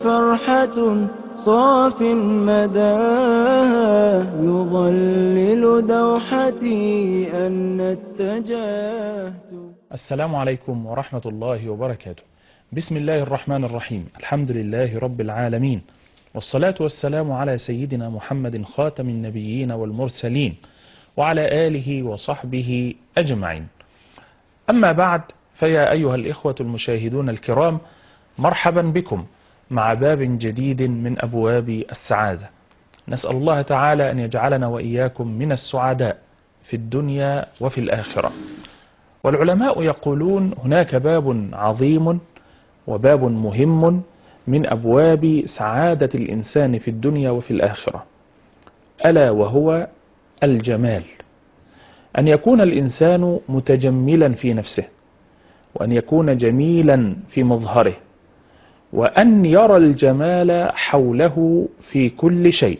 فرحة صاف مداها يظلل دوحتي أن اتجهت. السلام عليكم ورحمة الله وبركاته. بسم الله الرحمن الرحيم. الحمد لله رب العالمين، والصلاة والسلام على سيدنا محمد خاتم النبيين والمرسلين وعلى آله وصحبه أجمعين. أما بعد، فيا أيها الإخوة المشاهدون الكرام، مرحبا بكم مع باب جديد من أبواب السعادة. نسأل الله تعالى أن يجعلنا وإياكم من السعداء في الدنيا وفي الآخرة. والعلماء يقولون هناك باب عظيم وباب مهم من أبواب سعادة الإنسان في الدنيا وفي الآخرة، ألا وهو الجمال. أن يكون الإنسان متجملا في نفسه، وأن يكون جميلا في مظهره، وأن يرى الجمال حوله في كل شيء.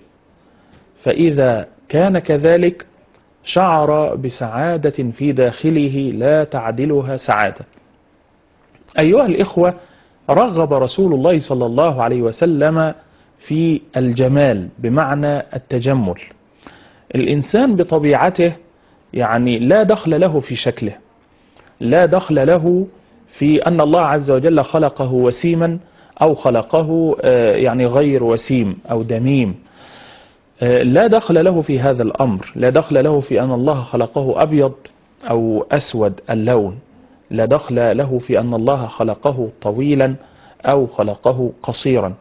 فإذا كان كذلك شعر بسعادة في داخله لا تعدلها سعادة. أيها الإخوة، رغب رسول الله صلى الله عليه وسلم في الجمال بمعنى التجمل. الإنسان بطبيعته لا دخل له في شكله، لا دخل له في أن الله عز وجل خلقه وسيما أو خلقه غير وسيم أو دميم. لا دخل له في هذا الأمر، لا دخل له في أن الله خلقه أبيض أو أسود اللون، لا دخل له في أن الله خلقه طويلا أو خلقه قصيرا.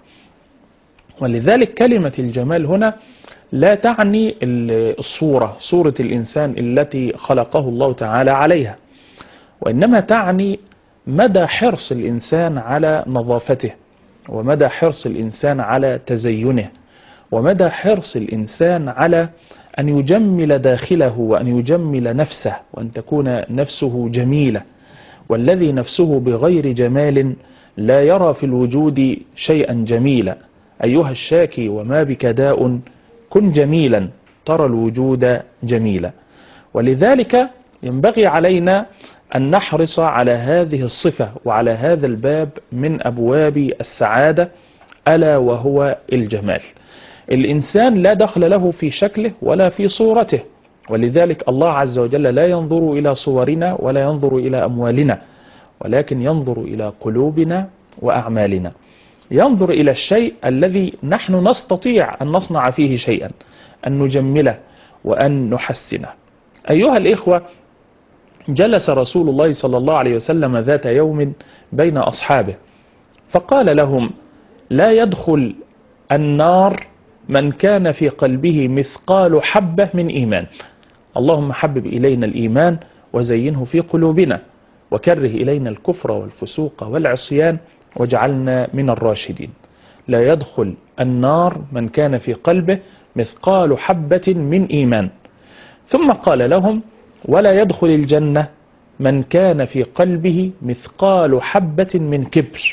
ولذلك كلمة الجمال هنا لا تعني صورة الإنسان التي خلقه الله تعالى عليها، وإنما تعني مدى حرص الإنسان على نظافته، ومدى حرص الإنسان على تزينه، ومدى حرص الإنسان على أن يجمل داخله وأن يجمل نفسه، وأن تكون نفسه جميلة. والذي نفسه بغير جمال لا يرى في الوجود شيئا جميلا. أيها الشاكي وما بك داء كن جميلا ترى الوجود جميلا. ولذلك ينبغي علينا أن نحرص على هذه الصفة وعلى هذا الباب من أبواب السعادة، ألا وهو الجمال. الإنسان لا دخل له في شكله ولا في صورته، ولذلك الله عز وجل لا ينظر إلى صورنا ولا ينظر إلى أموالنا، ولكن ينظر إلى قلوبنا وأعمالنا. ينظر إلى الشيء الذي نحن نستطيع أن نصنع فيه شيئا، أن نجمله وأن نحسنه. أيها الإخوة، جلس رسول الله صلى الله عليه وسلم ذات يوم بين أصحابه فقال لهم: لا يدخل النار من كان في قلبه مثقال حبة من إيمان. اللهم حبب إلينا الإيمان وزينه في قلوبنا، وكره إلينا الكفر والفسوق والعصيان واجعلنا من الراشدين. لا يدخل النار من كان في قلبه مثقال حبة من إيمان. ثم قال لهم: ولا يدخل الجنة من كان في قلبه مثقال حبة من كبر.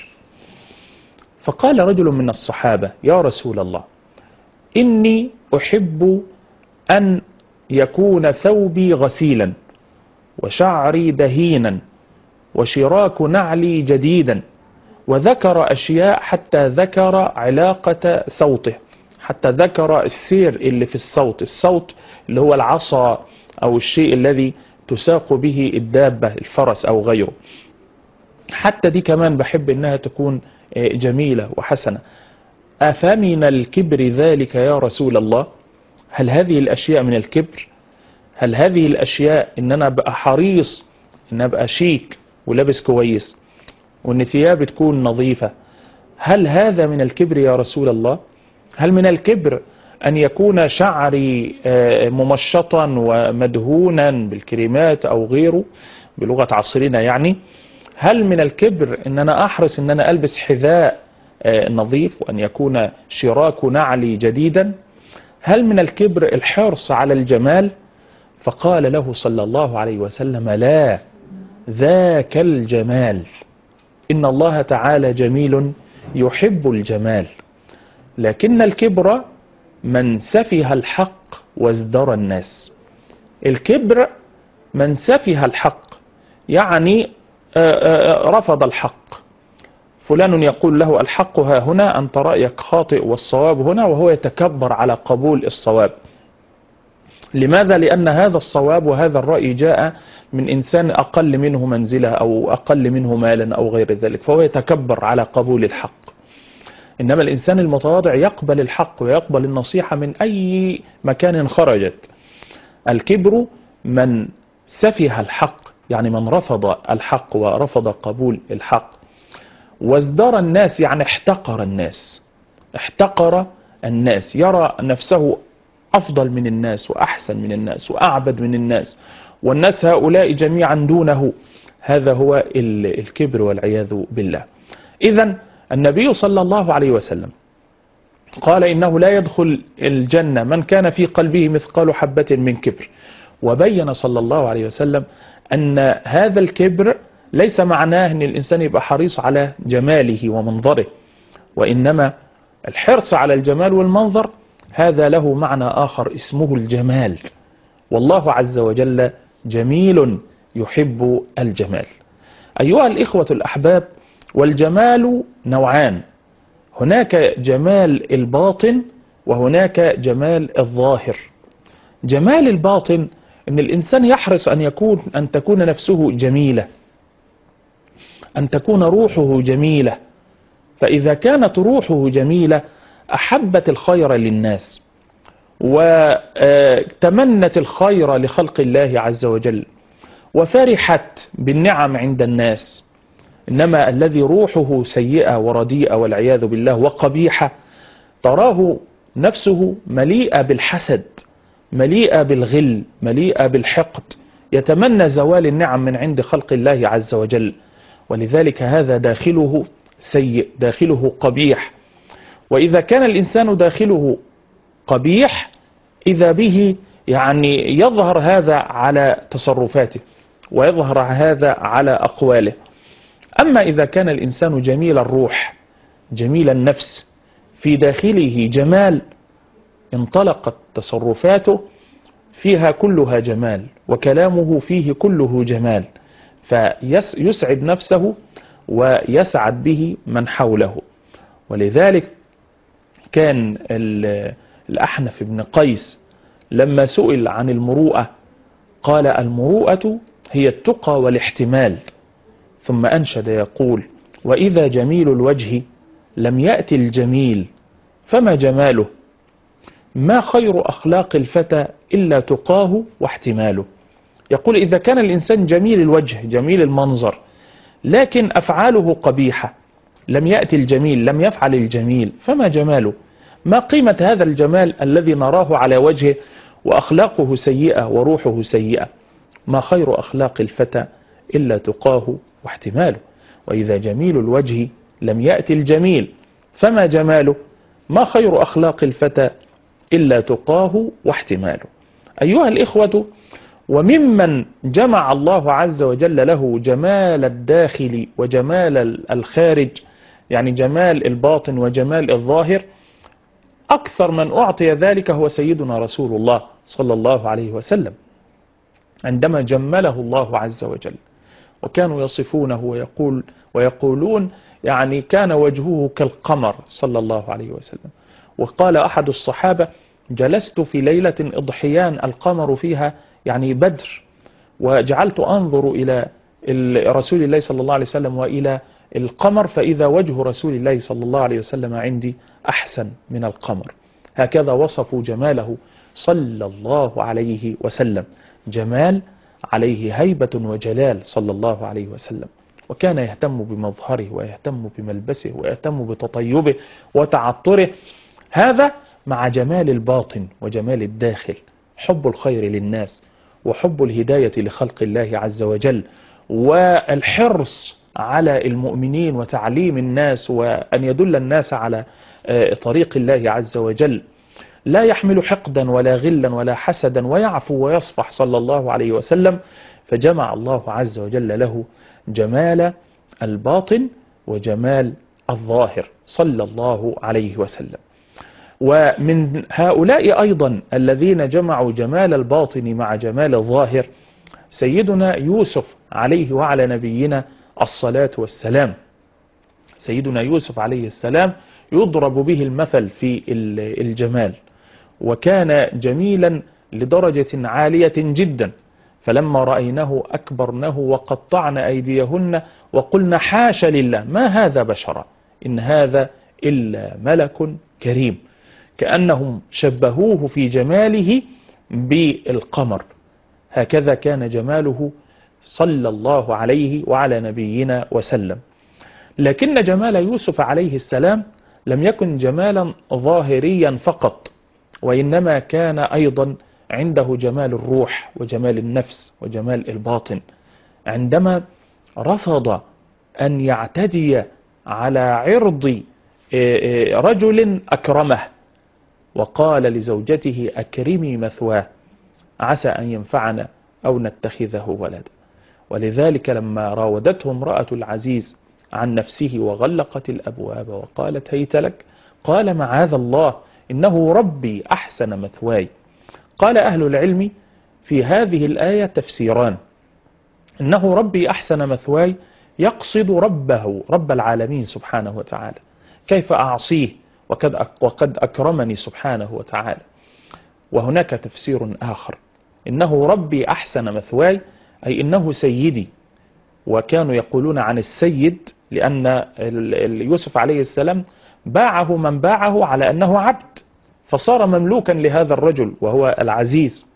فقال رجل من الصحابة: يا رسول الله، إني أحب أن يكون ثوبي غسيلا وشعري دهينا وشراك نعلي جديدا. وذكر أشياء حتى ذكر علاقة صوته، حتى ذكر السير اللي في الصوت اللي هو العصا أو الشيء الذي تساق به الدابة، الفرس أو غيره. حتى دي كمان بحب إنها تكون جميلة وحسنة. أفمن الكبر ذلك يا رسول الله؟ هل هذه الأشياء من الكبر؟ هل هذه الأشياء إن أنا أبقى حريص إن أبقى شيك ولابس كويس وإن ثيابي تكون نظيفة، هل هذا من الكبر يا رسول الله؟ هل من الكبر أن يكون شعري ممشطا ومدهونا بالكريمات أو غيره بلغة عصرنا هل من الكبر أن أنا أحرص أن أنا ألبس حذاء نظيف وأن يكون شراك نعلي جديدا؟ هل من الكبر الحرص على الجمال؟ فقال له صلى الله عليه وسلم: لا، ذاك الجمال. إن الله تعالى جميل يحب الجمال، لكن الكبر من سفه الحق وازدرى الناس. الكبر من سفه الحق، رفض الحق، فلان يقول له الحق ها هنا، أنت رأيك خاطئ والصواب هنا، وهو يتكبر على قبول الصواب. لماذا؟ لأن هذا الصواب وهذا الرأي جاء من إنسان أقل منه منزلة أو أقل منه مالا أو غير ذلك، فهو يتكبر على قبول الحق. إنما الإنسان المتواضع يقبل الحق ويقبل النصيحة من أي مكان خرجت. الكبر من سفه الحق، يعني من رفض الحق ورفض قبول الحق، وازدر الناس، يعني احتقر الناس، احتقر الناس، يرى نفسه أفضل من الناس وأحسن من الناس وأعبد من الناس، والناس هؤلاء جميعا دونه. هذا هو الكبر والعياذ بالله. إذن النبي صلى الله عليه وسلم قال إنه لا يدخل الجنة من كان في قلبه مثقال حبة من كبر، وبين صلى الله عليه وسلم أن هذا الكبر ليس معناه أن الإنسان يبقى حريص على جماله ومنظره، وإنما الحرص على الجمال والمنظر هذا له معنى آخر اسمه الجمال، والله عز وجل جميل يحب الجمال. أيها الإخوة الأحباب، والجمال نوعان، هناك جمال الباطن وهناك جمال الظاهر. جمال الباطن أن الإنسان يحرص أن تكون نفسه جميلة، أن تكون روحه جميلة، فإذا كانت روحه جميلة أحبت الخير للناس وتمنت الخير لخلق الله عز وجل وفرحت بالنعم عند الناس. إنما الذي روحه سيئة ورديئة والعياذ بالله وقبيحة، تراه نفسه مليئة بالحسد، مليئة بالغل، مليئة بالحقد، يتمنى زوال النعم من عند خلق الله عز وجل، ولذلك هذا داخله سيء، داخله قبيح. وإذا كان الإنسان داخله قبيح إذا به يعني يظهر هذا على تصرفاته ويظهر هذا على أقواله. أما إذا كان الإنسان جميل الروح جميل النفس في داخله جمال، انطلقت تصرفاته فيها كلها جمال وكلامه فيه كله جمال، فيسعد نفسه ويسعد به من حوله. ولذلك كان الأحنف بن قيس لما سئل عن المروءة قال: المروءة هي التقى والاحتمال. ثم أنشد يقول: وإذا جميل الوجه لم يأتي الجميل فما جماله، ما خير أخلاق الفتى إلا تقاه واحتماله. يقول إذا كان الإنسان جميل الوجه جميل المنظر لكن أفعاله قبيحة، لم يأتي الجميل، لم يفعل الجميل، فما جماله؟ ما قيمة هذا الجمال الذي نراه على وجهه وأخلاقه سيئة وروحه سيئة؟ ما خير أخلاق الفتى إلا تقاه واحتماله. وإذا جميل الوجه لم يأتي الجميل فما جماله؟ ما خير أخلاق الفتى إلا تقاه واحتماله. أيها الإخوة، وممن جمع الله عز وجل له جمال الداخل وجمال الخارج، يعني جمال الباطن وجمال الظاهر، أكثر من أعطي ذلك هو سيدنا رسول الله صلى الله عليه وسلم، عندما جمله الله عز وجل. وكانوا يصفونه ويقولون يعني كان وجهه كالقمر صلى الله عليه وسلم. وقال أحد الصحابة: جلست في ليلة إضحيان القمر فيها يعني بدر، وجعلت أنظر إلى رسول الله صلى الله عليه وسلم وإلى القمر فإذا وجه رسول الله صلى الله عليه وسلم عندي أحسن من القمر. هكذا وصفوا جماله صلى الله عليه وسلم، جمال عليه هيبة وجلال صلى الله عليه وسلم. وكان يهتم بمظهره ويهتم بملبسه ويهتم بتطيبه وتعطره، هذا مع جمال الباطن وجمال الداخل، حب الخير للناس وحب الهداية لخلق الله عز وجل، والحرص على المؤمنين وتعليم الناس وأن يدل الناس على طريق الله عز وجل. لا يحمل حقدا ولا غلا ولا حسدا، ويعفو ويصفح صلى الله عليه وسلم. فجمع الله عز وجل له جمال الباطن وجمال الظاهر صلى الله عليه وسلم. ومن هؤلاء أيضا الذين جمعوا جمال الباطن مع جمال الظاهر سيدنا يوسف عليه وعلى نبينا الصلاة والسلام. سيدنا يوسف عليه السلام يضرب به المثل في الجمال، وكان جميلا لدرجة عالية جدا، فلما رأيناه أكبرنه وقطعن أيديهن وقلن حاش لله ما هذا بشرا إن هذا إلا ملك كريم. كأنهم شبهوه في جماله بالقمر، هكذا كان جماله صلى الله عليه وعلى نبينا وسلم. لكن جمال يوسف عليه السلام لم يكن جمالا ظاهريا فقط، وإنما كان أيضا عنده جمال الروح وجمال النفس وجمال الباطن، عندما رفض أن يعتدي على عرض رجل أكرمه وقال لزوجته أكرمي مثواه عسى أن ينفعنا أو نتخذه ولدا. ولذلك لما راودته امرأة العزيز عن نفسه وغلقت الأبواب وقالت هيت لك، قال معاذ الله إنه ربي أحسن مثواي. قال أهل العلم في هذه الآية تفسيران: إنه ربي أحسن مثواي يقصد ربه رب العالمين سبحانه وتعالى، كيف أعصيه وقد أكرمني سبحانه وتعالى. وهناك تفسير آخر: إنه ربي أحسن مثواي أي إنه سيدي. وكانوا يقولون عن السيد لأن يوسف عليه السلام باعه من باعه على أنه عبد، فصار مملوكا لهذا الرجل وهو العزيز.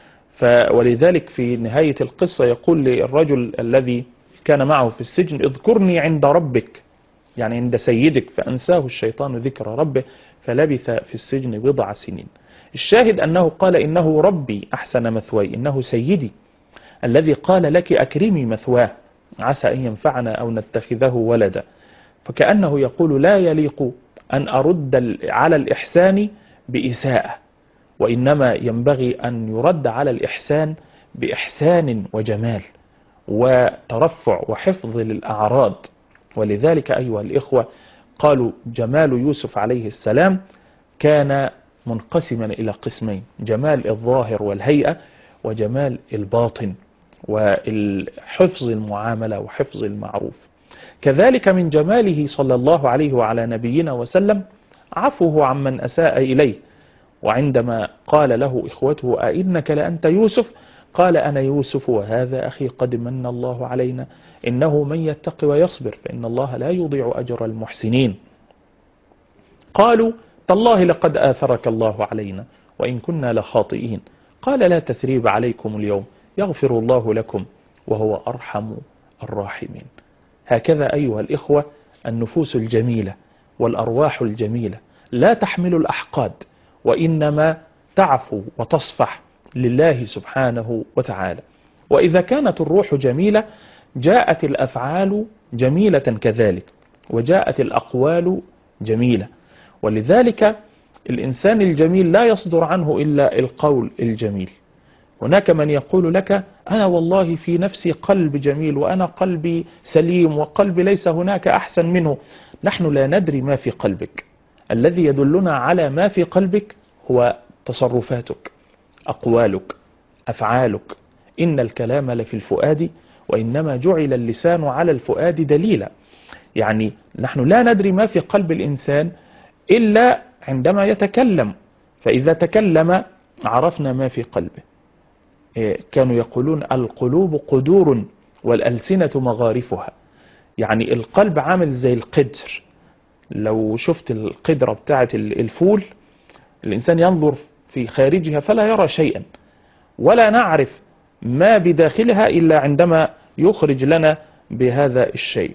ولذلك في نهاية القصة يقول للرجل الذي كان معه في السجن اذكرني عند ربك، يعني عند سيدك، فأنساه الشيطان ذكر ربه فلبث في السجن بضع سنين. الشاهد أنه قال إنه ربي أحسن مثواي، إنه سيدي الذي قال لك أكرمي مثواه عسى أن ينفعنا أو نتخذه ولدا. فكأنه يقول لا يليق أن أرد على الإحسان بإساءة، وإنما ينبغي أن يرد على الإحسان بإحسان وجمال وترفع وحفظ للأعراض. ولذلك أيها الإخوة قالوا جمال يوسف عليه السلام كان منقسما إلى قسمين: جمال الظاهر والهيئة، وجمال الباطن وحفظ المعاملة وحفظ المعروف. كذلك من جماله صلى الله عليه وعلى نبينا وسلم عفوه عمن أساء إليه، وعندما قال له إخوته أئنك لأنت يوسف قال أنا يوسف وهذا أخي قد من الله علينا إنه من يتق ويصبر فإن الله لا يضيع أجر المحسنين. قالوا تالله لقد آثرك الله علينا وإن كنا لخاطئين، قال لا تثريب عليكم اليوم يغفر الله لكم وهو أرحم الراحمين. هكذا أيها الإخوة النفوس الجميلة والأرواح الجميلة لا تحمل الأحقاد، وإنما تعفو وتصفح لله سبحانه وتعالى. وإذا كانت الروح جميلة جاءت الأفعال جميلة كذلك، وجاءت الأقوال جميلة. ولذلك الإنسان الجميل لا يصدر عنه إلا القول الجميل. هناك من يقول لك أنا والله في نفسي قلب جميل وأنا قلبي سليم وقلبي ليس هناك أحسن منه. نحن لا ندري ما في قلبك، الذي يدلنا على ما في قلبك هو تصرفاتك، أقوالك، أفعالك. إن الكلام لفي الفؤاد وإنما جعل اللسان على الفؤاد دليلا. يعني نحن لا ندري ما في قلب الإنسان إلا عندما يتكلم، فإذا تكلم عرفنا ما في قلبه. كانوا يقولون القلوب قدور والألسنة مغارفها، يعني القلب عامل زي القدر. لو شفت القدرة بتاعت الفول الإنسان ينظر في خارجها فلا يرى شيئا، ولا نعرف ما بداخلها إلا عندما يخرج لنا بهذا الشيء،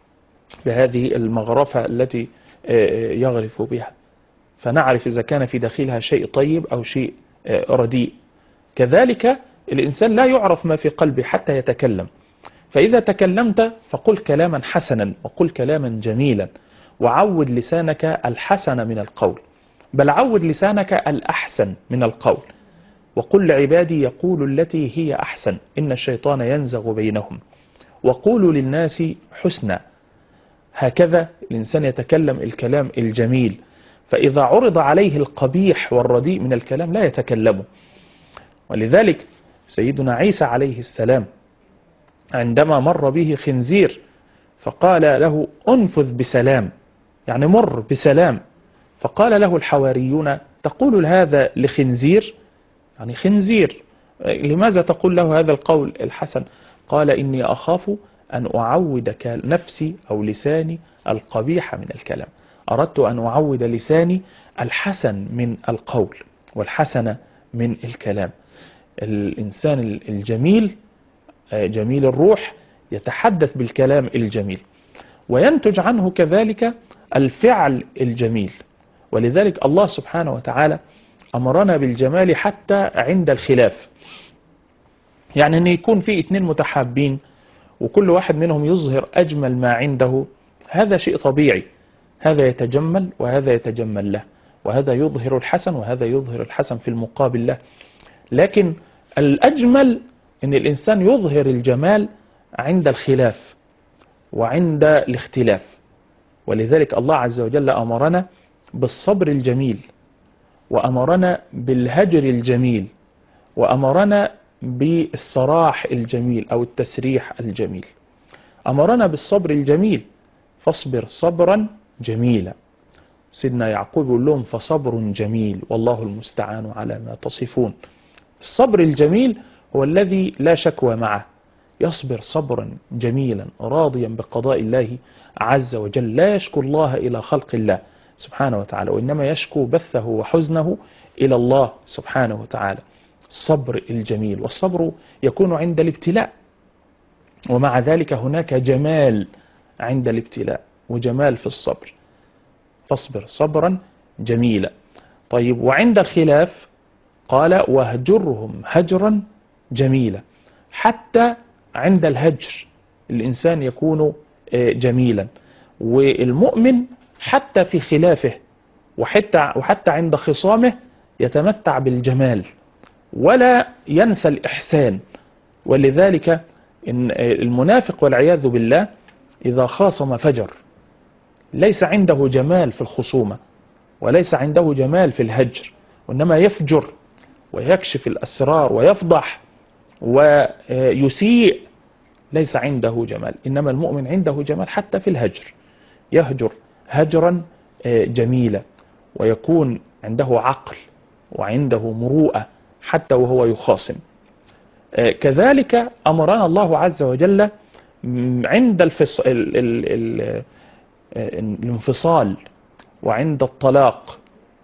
بهذه المغرفة التي يغرف بها، فنعرف إذا كان في داخلها شيء طيب أو شيء رديء. كذلك الإنسان لا يعرف ما في قلبه حتى يتكلم. فإذا تكلمت فقل كلاما حسنا وقل كلاما جميلا، وعود لسانك الحسن من القول، بل عود لسانك الأحسن من القول. وقل لعبادي يقول التي هي أحسن إن الشيطان ينزغ بينهم وقولوا للناس حسنا. هكذا الإنسان يتكلم الكلام الجميل، فإذا عرض عليه القبيح والرديء من الكلام لا يتكلمه. ولذلك سيدنا عيسى عليه السلام عندما مر به خنزير فقال له انفذ بسلام، يعني مر بسلام. فقال له الحواريون تقول هذا لخنزير؟ يعني خنزير، لماذا تقول له هذا القول الحسن؟ قال إني أخاف أن أعود نفسي أو لساني القبيح من الكلام، أردت أن أعود لساني الحسن من القول والحسن من الكلام. الإنسان الجميل جميل الروح يتحدث بالكلام الجميل، وينتج عنه كذلك الفعل الجميل. ولذلك الله سبحانه وتعالى أمرنا بالجمال حتى عند الخلاف. يعني أن يكون في اتنين متحابين وكل واحد منهم يظهر أجمل ما عنده، هذا شيء طبيعي، هذا يتجمل وهذا يتجمل له، وهذا يظهر الحسن وهذا يظهر الحسن في المقابل له. لكن الأجمل أن الإنسان يظهر الجمال عند الخلاف وعند الاختلاف. ولذلك الله عز وجل أمرنا بالصبر الجميل، وأمرنا بالهجر الجميل، وأمرنا بالصراح الجميل أو التسريح الجميل. أمرنا بالصبر الجميل، فاصبر صبرا جميلا. سيدنا يعقوب يقول لهم فصبر جميل والله المستعان على ما تصفون. الصبر الجميل هو الذي لا شكوى معه، يصبر صبرا جميلا راضيا بقضاء الله عز وجل، لا يشكو الله إلى خلق الله سبحانه وتعالى، وإنما يشكو بثه وحزنه إلى الله سبحانه وتعالى. الصبر الجميل، والصبر يكون عند الابتلاء، ومع ذلك هناك جمال عند الابتلاء وجمال في الصبر، فاصبر صبرا جميلا. طيب، وعند الخلاف قال واهجرهم هجرا جميلا. حتى عند الهجر الإنسان يكون جميلا، والمؤمن حتى في خلافه وحتى عند خصامه يتمتع بالجمال ولا ينسى الإحسان. ولذلك إن المنافق والعياذ بالله إذا خاصم فجر، ليس عنده جمال في الخصومة وليس عنده جمال في الهجر، وإنما يفجر ويكشف الأسرار ويفضح ويسيء، ليس عنده جمال. إنما المؤمن عنده جمال حتى في الهجر، يهجر هجرا جميلا، ويكون عنده عقل وعنده مروءة حتى وهو يخاصم. كذلك أمرنا الله عز وجل عند الانفصال وعند الطلاق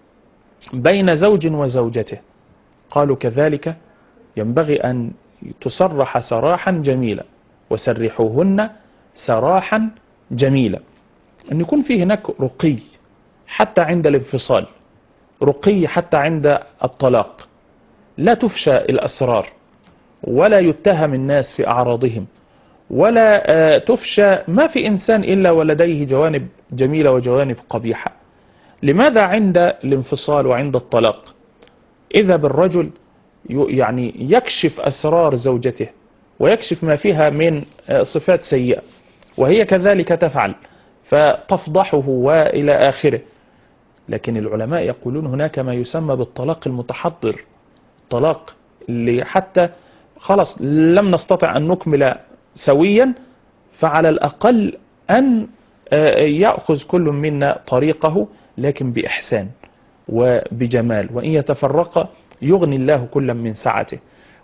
بين زوج وزوجته، قالوا كذلك ينبغي أن تسرح سراحا جميلا وسرحوهن سراحا جميلا. أن يكون فيه هناك رقي حتى عند الانفصال، رقي حتى عند الطلاق، لا تفشى الأسرار ولا يتهم الناس في أعراضهم، ولا تفشى، ما في إنسان إلا ولديه جوانب جميلة وجوانب قبيحة. لماذا عند الانفصال وعند الطلاق إذا بالرجل يعني يكشف أسرار زوجته ويكشف ما فيها من صفات سيئة، وهي كذلك تفعل فتفضحه وإلى آخره. لكن العلماء يقولون هناك ما يسمى بالطلاق المتحضر، طلاق اللي حتى خلاص لم نستطع أن نكمل سويا، فعلى الأقل أن يأخذ كل منا طريقه لكن بإحسان وبجمال، وإن يتفرق يغني الله كلا من سعته.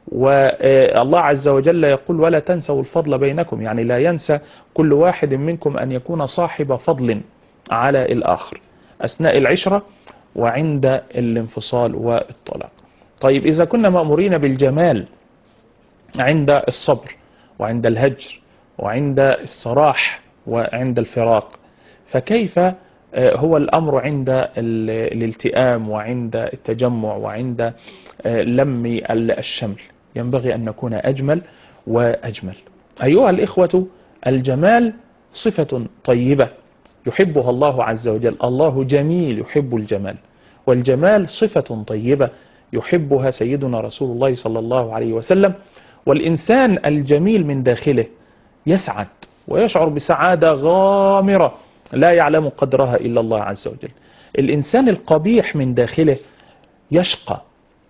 والله عز وجل يقول ولا تنسوا الفضل بينكم، يعني لا ينسى كل واحد منكم أن يكون صاحب فضل على الآخر أثناء العشرة وعند الانفصال والطلاق. طيب، إذا كنا مأمورين بالجمال عند الصبر وعند الهجر وعند الصراح وعند الفراق، فكيف هو الأمر عند الالتئام وعند التجمع وعند لم الشمل؟ ينبغي أن نكون أجمل وأجمل. أيها الإخوة، الجمال صفة طيبة يحبها الله عز وجل، الله جميل يحب الجمال، والجمال صفة طيبة يحبها سيدنا رسول الله صلى الله عليه وسلم. والإنسان الجميل من داخله يسعد ويشعر بسعادة غامرة لا يعلم قدرها إلا الله عز وجل. الإنسان القبيح من داخله يشقى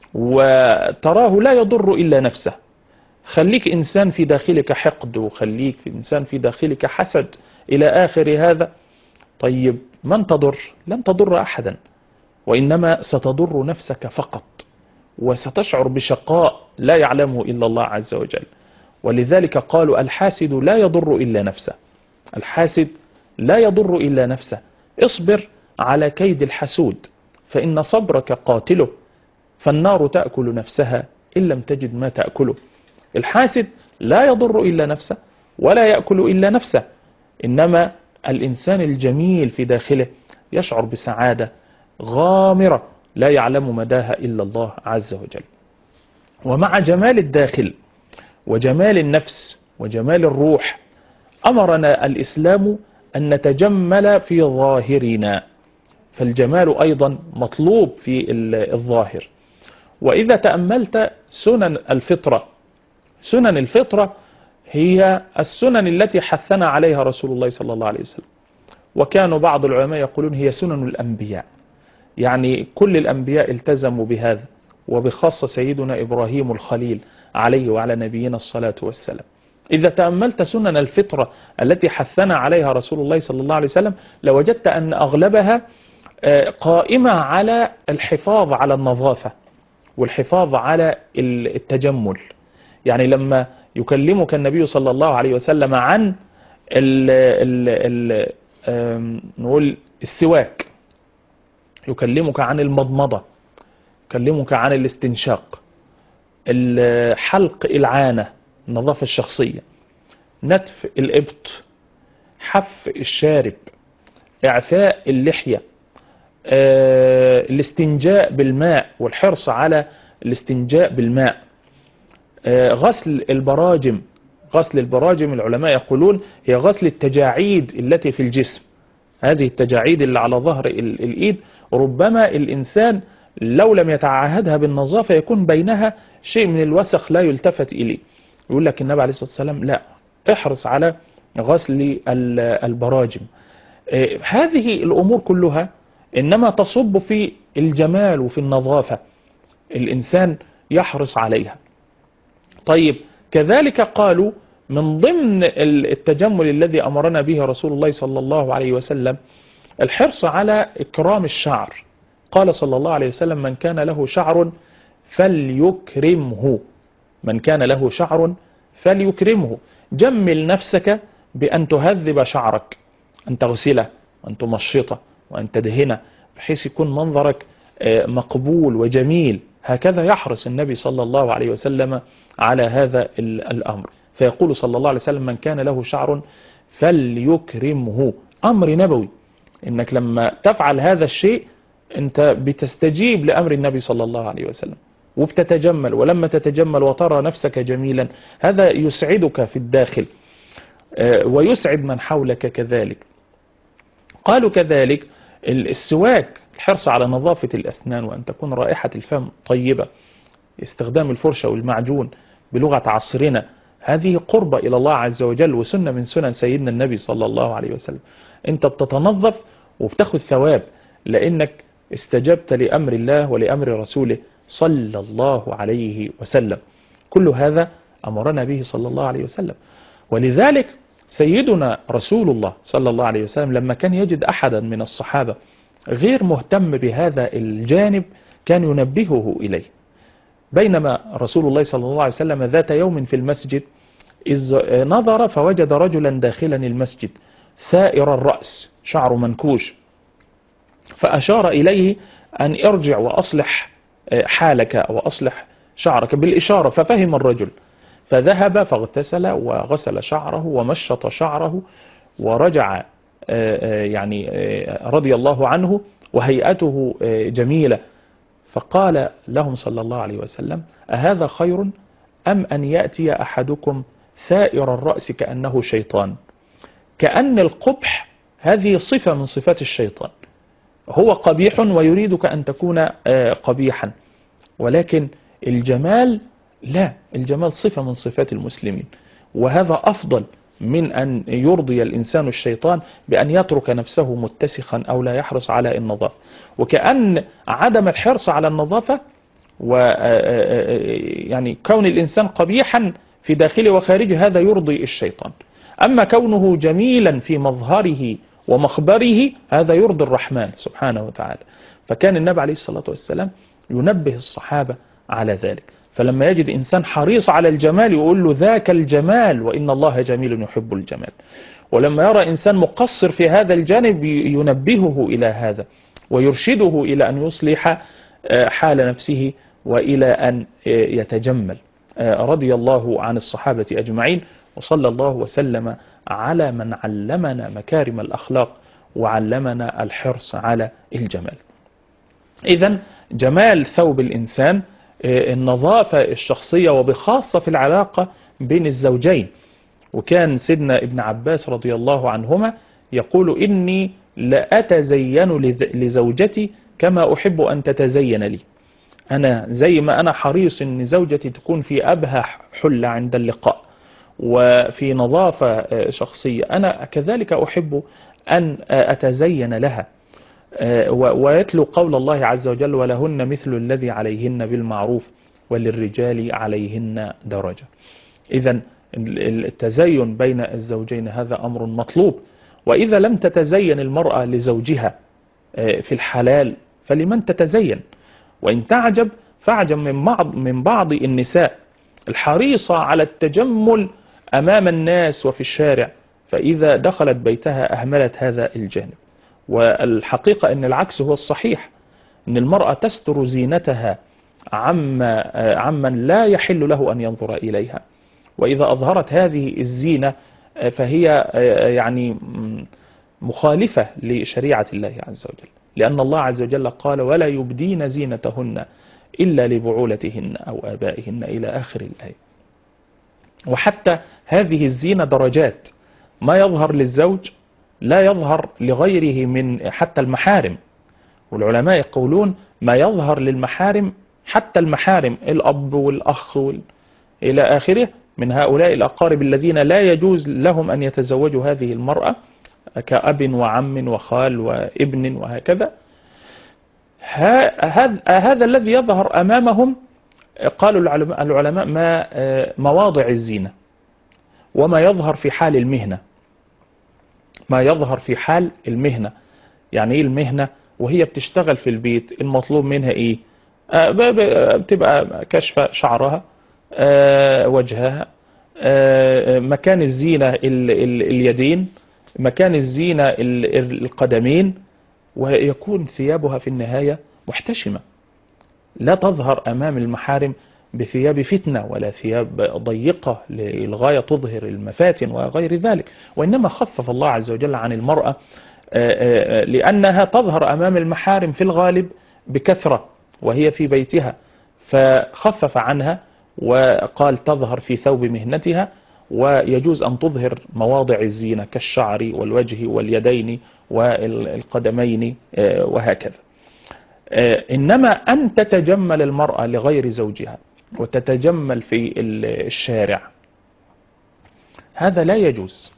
وتراه لا يضر إلا نفسه. خليك إنسان في داخلك حقد، وخليك إنسان في داخلك حسد، إلى آخر هذا. طيب من تضر؟ لن تضر أحدا، وإنما ستضر نفسك فقط، وستشعر بشقاء لا يعلمه إلا الله عز وجل. ولذلك قالوا الحاسد لا يضر إلا نفسه، الحاسد لا يضر إلا نفسه. اصبر على كيد الحسود فإن صبرك قاتله، فالنار تأكل نفسها إن لم تجد ما تأكله. الحاسد لا يضر إلا نفسه ولا يأكل إلا نفسه، إنما الإنسان الجميل في داخله يشعر بسعادة غامرة لا يعلم مداها إلا الله عز وجل. ومع جمال الداخل وجمال النفس وجمال الروح أمرنا الإسلام أن نتجمل في ظاهرنا، فالجمال أيضا مطلوب في الظاهر. وإذا تأملت سنن الفطرة، سنن الفطرة هي السنن التي حثنا عليها رسول الله صلى الله عليه وسلم، وكانوا بعض العلماء يقولون هي سنن الأنبياء، يعني كل الأنبياء التزموا بهذا، وبخاصة سيدنا إبراهيم الخليل عليه وعلى نبينا الصلاة والسلام. إذا تأملت سنن الفطرة التي حثنا عليها رسول الله صلى الله عليه وسلم لوجدت أن أغلبها قائمة على الحفاظ على النظافة والحفاظ على التجمل. يعني لما يكلمك النبي صلى الله عليه وسلم عن نقول السواك، يكلمك عن المضمضة، يكلمك عن الاستنشاق، حلق العانة، النظافة الشخصية، نتف الإبط، حف الشارب، إعفاء اللحية، الاستنجاء بالماء والحرص على الاستنجاء بالماء، غسل البراجم. غسل البراجم العلماء يقولون هي غسل التجاعيد التي في الجسم، هذه التجاعيد اللي على ظهر الإيد ربما الإنسان لو لم يتعاهدها بالنظافة يكون بينها شيء من الوسخ لا يلتفت إليه. يقول لك النبي عليه الصلاة والسلام لا، احرص على غسل البراجم. هذه الأمور كلها إنما تصب في الجمال وفي النظافة، الإنسان يحرص عليها. طيب كذلك قالوا من ضمن التجمل الذي أمرنا به رسول الله صلى الله عليه وسلم الحرص على إكرام الشعر. قال صلى الله عليه وسلم من كان له شعر فليكرمه، من كان له شعر فليكرمه. جمل نفسك بأن تهذب شعرك، أن تغسله وأن تمشطه وأن تدهنه بحيث يكون منظرك مقبول وجميل. هكذا يحرص النبي صلى الله عليه وسلم على هذا الأمر، فيقول صلى الله عليه وسلم من كان له شعر فليكرمه. أمر نبوي، إنك لما تفعل هذا الشيء أنت بتستجيب لأمر النبي صلى الله عليه وسلم وبتتجمل، ولما تتجمل وترى نفسك جميلا هذا يسعدك في الداخل ويسعد من حولك كذلك. قالوا كذلك السواك، الحرص على نظافة الأسنان وأن تكون رائحة الفم طيبة، استخدام الفرشة والمعجون بلغة عصرنا، هذه قربة إلى الله عز وجل وسنة من سنن سيدنا النبي صلى الله عليه وسلم. أنت بتتنظف وبتاخذ ثواب لأنك استجبت لأمر الله ولأمر رسوله صلى الله عليه وسلم. كل هذا أمرنا به صلى الله عليه وسلم. ولذلك سيدنا رسول الله صلى الله عليه وسلم لما كان يجد أحدا من الصحابة غير مهتم بهذا الجانب كان ينبهه إليه. بينما رسول الله صلى الله عليه وسلم ذات يوم في المسجد إذ نظر فوجد رجلا داخلا المسجد ثائر الرأس، شعره منكوش، فأشار إليه أن ارجع وأصلح حالك وأصلح شعرك بالإشارة، ففهم الرجل فذهب فاغتسل وغسل شعره ومشط شعره ورجع يعني رضي الله عنه وهيئته جميلة. فقال لهم صلى الله عليه وسلم أهذا خير أم أن يأتي أحدكم ثائر الرأس كأنه شيطان؟ كأن القبح هذه صفة من صفات الشيطان، هو قبيح ويريدك أن تكون قبيحا، ولكن الجمال لا، الجمال صفة من صفات المسلمين، وهذا أفضل من أن يرضي الإنسان الشيطان بأن يترك نفسه متسخا أو لا يحرص على النظافة. وكأن عدم الحرص على النظافة يعني كون الإنسان قبيحا في داخله وخارجه هذا يرضي الشيطان. أما كونه جميلا في مظهره ومخبره هذا يرضي الرحمن سبحانه وتعالى. فكان النبي عليه الصلاة والسلام ينبه الصحابة على ذلك. فلما يجد إنسان حريص على الجمال يقول له ذاك الجمال وإن الله جميل يحب الجمال. ولما يرى إنسان مقصر في هذا الجانب ينبهه إلى هذا ويرشده إلى أن يصلح حال نفسه وإلى أن يتجمل. رضي الله عن الصحابة أجمعين، وصلى الله وسلم على من علمنا مكارم الأخلاق وعلمنا الحرص على الجمال. إذن جمال ثوب الإنسان النظافة الشخصية، وبخاصة في العلاقة بين الزوجين. وكان سيدنا ابن عباس رضي الله عنهما يقول إني لأتزين لزوجتي كما أحب أن تتزين لي. أنا زي ما أنا حريص أن زوجتي تكون في أبهى حلة عند اللقاء وفي نظافة شخصية، أنا كذلك أحب أن أتزين لها. ويتلو قول الله عز وجل ولهن مثل الذي عليهن بالمعروف وللرجال عليهن درجة. إذن التزين بين الزوجين هذا أمر مطلوب. وإذا لم تتزين المرأة لزوجها في الحلال فلمن تتزين؟ وإن تعجب فاعجب من بعض النساء الحريصة على التجمل أمام الناس وفي الشارع، فإذا دخلت بيتها أهملت هذا الجانب. والحقيقة أن العكس هو الصحيح، أن المرأة تستر زينتها عمن لا يحل له أن ينظر إليها. وإذا أظهرت هذه الزينة فهي يعني مخالفة لشريعة الله عز وجل، لأن الله عز وجل قال ولا يبدين زينتهن إلا لبعولتهن أو آبائهن إلى آخر الآية. وحتى هذه الزينة درجات، ما يظهر للزوج لا يظهر لغيره من حتى المحارم. والعلماء يقولون ما يظهر للمحارم حتى المحارم الأب والأخ إلى آخره من هؤلاء الأقارب الذين لا يجوز لهم أن يتزوجوا هذه المرأة كأب وعم وخال وابن وهكذا. هذا الذي يظهر أمامهم قالوا العلماء ما مواضع الزينة وما يظهر في حال المهنة. ما يظهر في حال المهنة، يعني إيه المهنة؟ وهي بتشتغل في البيت المطلوب منها إيه؟ بتبقى كشف شعرها، وجهها، مكان الزينة اليدين، مكان الزينة القدمين، ويكون ثيابها في النهاية محتشمة، لا تظهر أمام المحارم بثياب فتنة ولا ثياب ضيقة للغاية تظهر المفاتن وغير ذلك. وإنما خفف الله عز وجل عن المرأة لأنها تظهر أمام المحارم في الغالب بكثرة وهي في بيتها، فخفف عنها وقال تظهر في ثوب مهنتها، ويجوز أن تظهر مواضع الزينة كالشعر والوجه واليدين والقدمين وهكذا. إنما أن تتجمل المرأة لغير زوجها وتتجمل في الشارع هذا لا يجوز.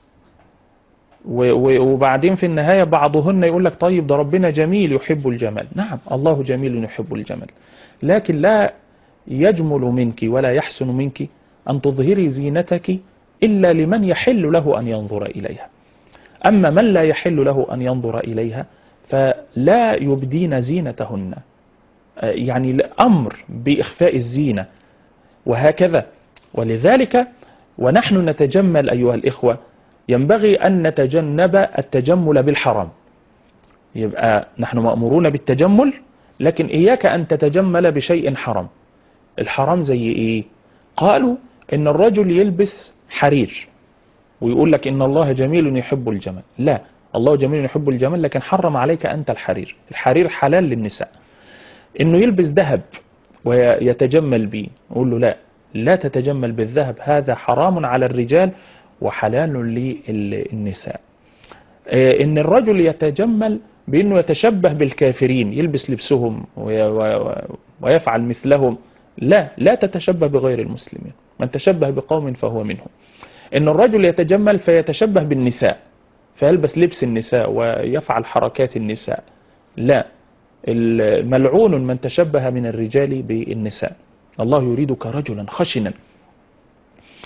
وبعدين في النهاية بعضهن يقول لك طيب ده ربنا جميل يحب الجمال. نعم الله جميل يحب الجمال، لكن لا يجمل منك ولا يحسن منك أن تظهري زينتك إلا لمن يحل له أن ينظر إليها. أما من لا يحل له أن ينظر إليها فلا يبدين زينتهن، يعني الأمر بإخفاء الزينة وهكذا. ولذلك ونحن نتجمل أيها الإخوة ينبغي أن نتجنب التجمل بالحرام. يبقى نحن مأمورون بالتجمل، لكن إياك أن تتجمل بشيء حرام. الحرام زي إيه؟ قالوا إن الرجل يلبس حرير ويقول لك إن الله جميل يحب الجمال. لا، الله جميل يحب الجمال لكن حرم عليك أنت الحرير. الحرير حلال للنساء. إنه يلبس ذهب ويتجمل به يقول له لا تتجمل بالذهب، هذا حرام على الرجال وحلال للنساء. إن الرجل يتجمل بأنه يتشبه بالكافرين، يلبس لبسهم ويفعل مثلهم. لا تتشبه بغير المسلمين، من تشبه بقوم فهو منهم. إن الرجل يتجمل فيتشبه بالنساء فيلبس لبس النساء ويفعل حركات النساء. لا، ملعون من تشبه من الرجال بالنساء. الله يريدك رجلا خشنا.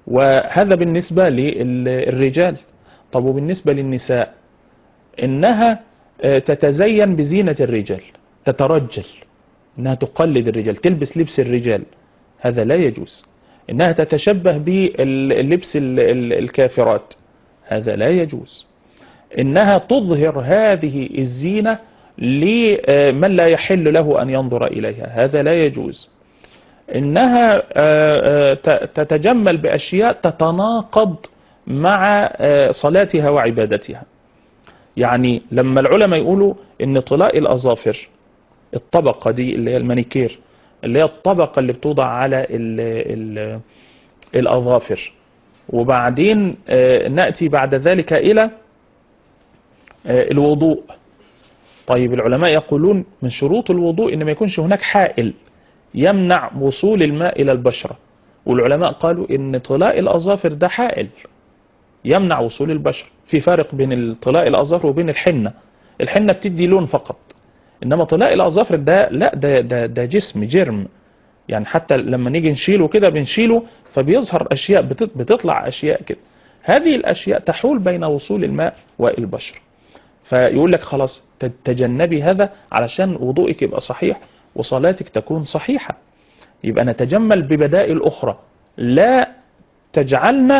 وهذا بالنسبة للرجال. طب وبالنسبة للنساء؟ إنها تتزين بزينة الرجال، تترجل، إنها تقلد الرجال، تلبس لبس الرجال، هذا لا يجوز. إنها تتشبه بلبس الكافرات، هذا لا يجوز. إنها تظهر هذه الزينة لمن لا يحل له أن ينظر إليها، هذا لا يجوز. إنها تتجمل بأشياء تتناقض مع صلاتها وعبادتها. يعني لما العلماء يقولوا إن طلاء الأظافر، الطبقة دي اللي هي المانيكير، اللي هي الطبقة اللي بتوضع على الأظافر، وبعدين نأتي بعد ذلك إلى الوضوء. طيب العلماء يقولون من شروط الوضوء إن ما يكونش هناك حائل يمنع وصول الماء إلى البشرة، والعلماء قالوا إن طلاء الأظافر ده حائل يمنع وصول البشرة. في فارق بين طلاء الأظافر وبين الحنة. الحنة بتدي لون فقط، إنما طلاء الأظافر ده لا، ده جسم، جرم. يعني حتى لما نيجي نشيله كده بنشيله فبيظهر أشياء، بتطلع أشياء كده، هذه الأشياء تحول بين وصول الماء والبشرة. فيقول لك خلاص تجنبي هذا علشان وضوئك يبقى صحيح وصلاتك تكون صحيحة. يبقى نتجمل ببدائل أخرى لا تجعلنا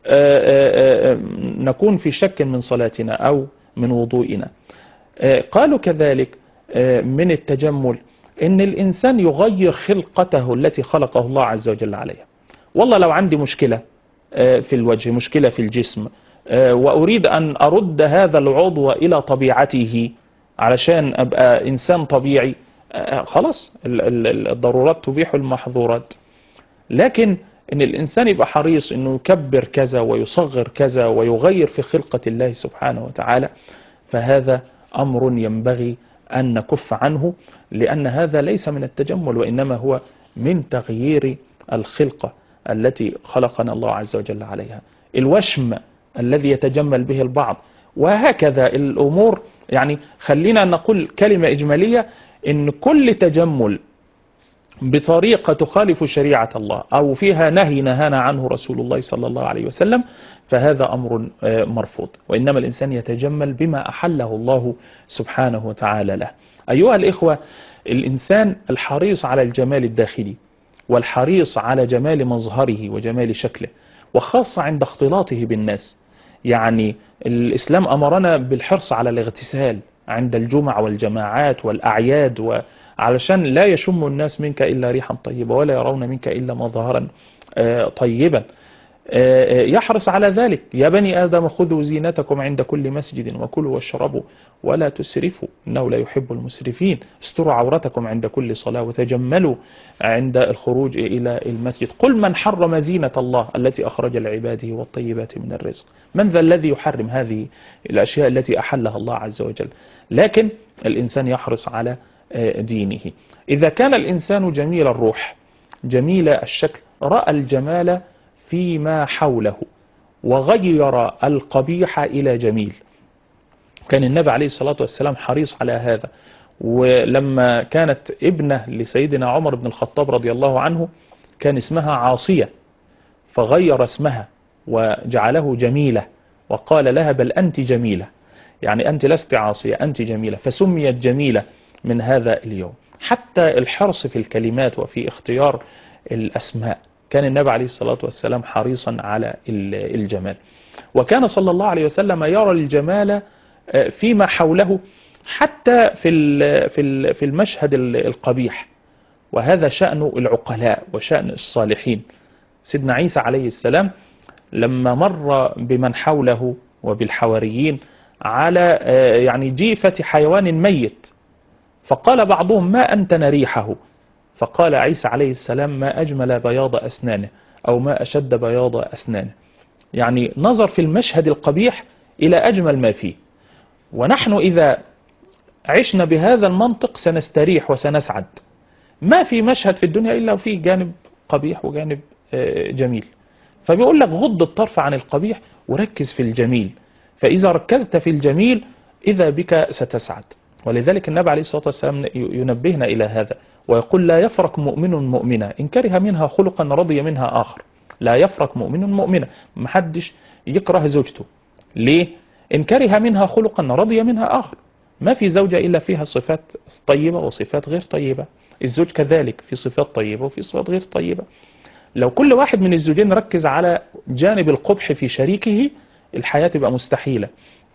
نكون في شك من صلاتنا أو من وضوئنا. قالوا كذلك من التجمل إن الإنسان يغير خلقته التي خلقه الله عز وجل عليها. والله لو عندي مشكلة في الوجه، مشكلة في الجسم، وأريد أن أرد هذا العضو إلى طبيعته علشان أبقى إنسان طبيعي، خلاص الضرورات تبيح المحظورات. لكن إن الإنسان يبقى حريص إنه يكبر كذا ويصغر كذا ويغير في خلقة الله سبحانه وتعالى، فهذا أمر ينبغي أن نكف عنه، لأن هذا ليس من التجمل، وإنما هو من تغيير الخلقة التي خلقنا الله عز وجل عليها. الوشم الذي يتجمل به البعض، وهكذا الأمور. يعني خلينا نقول كلمة إجمالية، إن كل تجمل بطريقة تخالف شريعة الله أو فيها نهي نهانا عنه رسول الله صلى الله عليه وسلم، فهذا أمر مرفوض. وإنما الإنسان يتجمل بما أحله الله سبحانه وتعالى له. أيها الإخوة، الإنسان الحريص على الجمال الداخلي والحريص على جمال مظهره وجمال شكله، وخاصة عند اختلاطه بالناس. يعني الإسلام أمرنا بالحرص على الاغتسال عند الجمع والجماعات والأعياد، علشان لا يشم الناس منك إلا ريحا طيبة ولا يرون منك إلا مظهرا طيبا. يحرص على ذلك. يا بني آدم خذوا زينتكم عند كل مسجد وكلوا واشربوا ولا تسرفوا إنه لا يحب المسرفين. استروا عورتكم عند كل صلاة وتجملوا عند الخروج إلى المسجد. قل من حرم زينة الله التي أخرج لعباده والطيبات من الرزق. من ذا الذي يحرم هذه الأشياء التي أحلها الله عز وجل؟ لكن الإنسان يحرص على دينه. إذا كان الإنسان جميل الروح جميل الشكل، رأى الجمال فيما حوله وغير القبيح إلى جميل. كان النبي عليه الصلاة والسلام حريص على هذا. ولما كانت ابنة لسيدنا عمر بن الخطاب رضي الله عنه كان اسمها عاصية، فغير اسمها وجعله جميلة، وقال لها بل أنت جميلة، يعني أنت لست عاصية، أنت جميلة، فسميت جميلة من هذا اليوم. حتى الحرص في الكلمات وفي اختيار الأسماء، كان النبي عليه الصلاة والسلام حريصا على الجمال. وكان صلى الله عليه وسلم يرى الجمال فيما حوله حتى في المشهد القبيح، وهذا شأن العقلاء وشأن الصالحين. سيدنا عيسى عليه السلام لما مر بمن حوله وبالحواريين على يعني جيفة حيوان ميت، فقال بعضهم ما أنتن ريحه، فقال عيسى عليه السلام ما أجمل بياض أسنانه أو ما أشد بياض أسنانه. يعني نظر في المشهد القبيح إلى أجمل ما فيه. ونحن إذا عشنا بهذا المنطق سنستريح وسنسعد. ما في مشهد في الدنيا إلا وفيه جانب قبيح وجانب جميل. فبيقول لك غض الطرف عن القبيح وركز في الجميل، فإذا ركزت في الجميل إذا بك ستسعد. ولذلك النبي عليه الصلاة والسلام ينبهنا إلى هذا ويقول لا يفرق مؤمن مؤمنة إن كره منها خلقا رضي منها آخر. لا يفرق مؤمن مؤمنة. محدش يكره زوجته. ليه؟ إن كره منها خلقا رضي منها آخر. ما في زوجة إلا فيها صفات طيبة وصفات غير طيبة. الزوج كذلك في صفات طيبة وفي صفات غير طيبة. لو كل واحد من الزوجين ركز على جانب القبح في شريكه، الحياة تبقى مستحيلة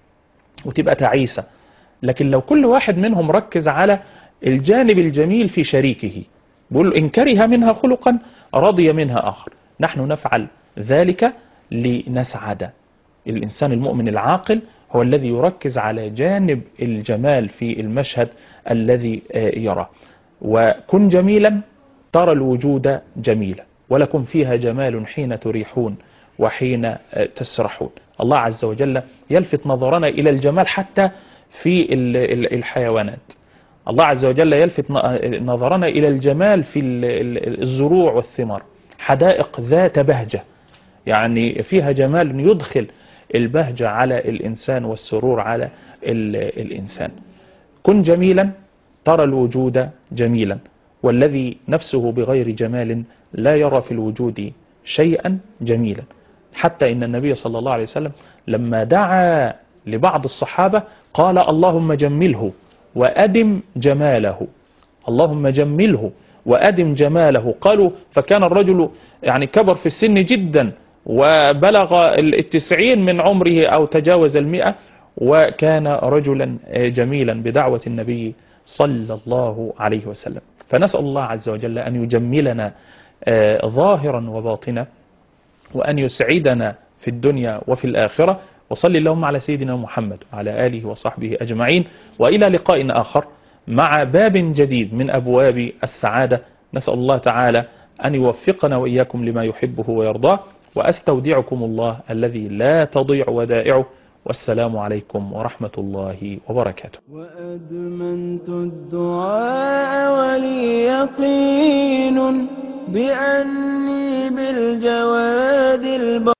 وتبقى تعيسة. لكن لو كل واحد منهم ركز على الجانب الجميل في شريكه، بيقول إن كره منها خلقا رضي منها آخر. نحن نفعل ذلك لنسعد. الإنسان المؤمن العاقل هو الذي يركز على جانب الجمال في المشهد الذي يراه. وكن جميلا ترى الوجود جميلا، ولكم فيها جمال حين تريحون وحين تسرحون. الله عز وجل يلفت نظرنا إلى الجمال حتى في الحيوانات. الله عز وجل يلفت نظرنا إلى الجمال في الزروع والثمار. حدائق ذات بهجة، يعني فيها جمال يدخل البهجة على الإنسان والسرور على الإنسان. كن جميلا ترى الوجود جميلا، والذي نفسه بغير جمال لا يرى في الوجود شيئا جميلا. حتى إن النبي صلى الله عليه وسلم لما دعا لبعض الصحابة قال اللهم جمله وأدم جماله. اللهم جمله وأدم جماله. قالوا فكان الرجل يعني كبر في السن جدا وبلغ 90 من عمره أو تجاوز 100، وكان رجلا جميلا بدعوة النبي صلى الله عليه وسلم. فنسأل الله عز وجل أن يجملنا ظاهرا وباطنا، وأن يسعدنا في الدنيا وفي الآخرة. وصلي اللهم على سيدنا محمد وعلى آله وصحبه أجمعين، وإلى لقاء آخر مع باب جديد من أبواب السعادة. نسأل الله تعالى أن يوفقنا وإياكم لما يحبه ويرضاه، وأستودعكم الله الذي لا تضيع ودائعه. والسلام عليكم ورحمة الله وبركاته. وأدمنت الدعاء ولي يقين بأني بالجواد